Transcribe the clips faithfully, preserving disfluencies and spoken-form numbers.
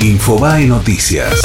Infobae Noticias.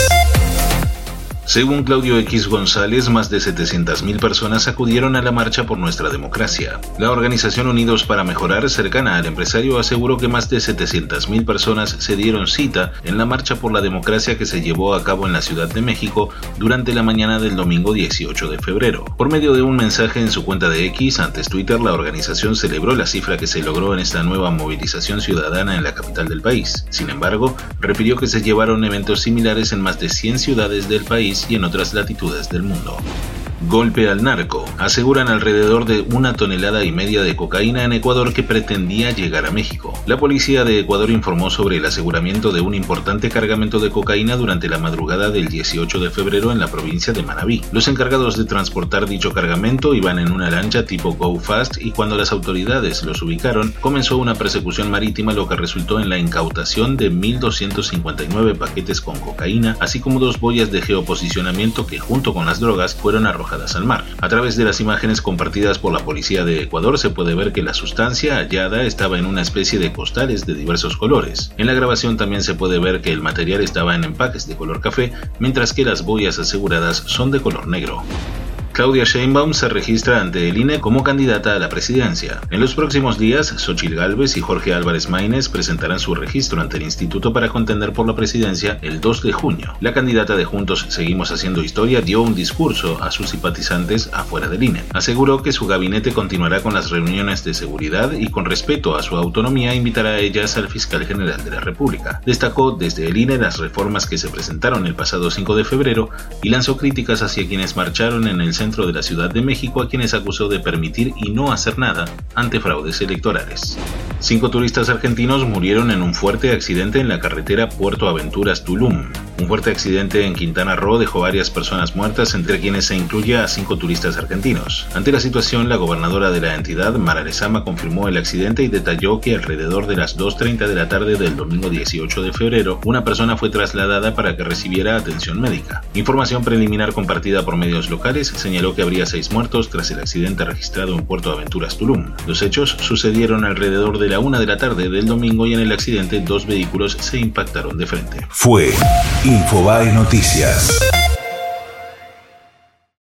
Según Claudio X González, más de setecientas mil personas acudieron a la marcha por nuestra democracia. La organización Unidos para Mejorar, cercana al empresario, aseguró que más de setecientas mil personas se dieron cita en la marcha por la democracia que se llevó a cabo en la Ciudad de México durante la mañana del domingo dieciocho de febrero. Por medio de un mensaje en su cuenta de X, antes Twitter, la organización celebró la cifra que se logró en esta nueva movilización ciudadana en la capital del país. Sin embargo, refirió que se llevaron eventos similares en más de cien ciudades del país y en otras latitudes del mundo. Golpe al narco. Aseguran alrededor de una tonelada y media de cocaína en Ecuador que pretendía llegar a México. La policía de Ecuador informó sobre el aseguramiento de un importante cargamento de cocaína durante la madrugada del dieciocho de febrero en la provincia de Manabí. Los encargados de transportar dicho cargamento iban en una lancha tipo Go Fast y cuando las autoridades los ubicaron, comenzó una persecución marítima, lo que resultó en la incautación de mil doscientos cincuenta y nueve paquetes con cocaína, así como dos boyas de geoposicionamiento que junto con las drogas fueron arrojadas al mar. A través de las imágenes compartidas por la policía de Ecuador se puede ver que la sustancia hallada estaba en una especie de costales de diversos colores. En la grabación también se puede ver que el material estaba en empaques de color café, mientras que las boyas aseguradas son de color negro. Claudia Sheinbaum se registra ante el I N E como candidata a la presidencia. En los próximos días, Xóchitl Gálvez y Jorge Álvarez Maínez presentarán su registro ante el instituto para contender por la presidencia el dos de junio. La candidata de Juntos Seguimos Haciendo Historia dio un discurso a sus simpatizantes afuera del I N E. Aseguró que su gabinete continuará con las reuniones de seguridad y con respeto a su autonomía invitará a ellas al fiscal general de la República. Destacó desde el I N E las reformas que se presentaron el pasado cinco de febrero y lanzó críticas hacia quienes marcharon en el centro de la Ciudad de México, a quienes acusó de permitir y no hacer nada ante fraudes electorales. Cinco turistas argentinos murieron en un fuerte accidente en la carretera Puerto Aventuras-Tulum. Un fuerte accidente en Quintana Roo dejó varias personas muertas, entre quienes se incluye a cinco turistas argentinos. Ante la situación, la gobernadora de la entidad, Mara Lezama, confirmó el accidente y detalló que alrededor de las dos treinta de la tarde del domingo dieciocho de febrero, una persona fue trasladada para que recibiera atención médica. Información preliminar compartida por medios locales señaló que habría seis muertos tras el accidente registrado en Puerto Aventuras Tulum. Los hechos sucedieron alrededor de la una de la tarde del domingo y en el accidente dos vehículos se impactaron de frente. Fue Infobae Noticias.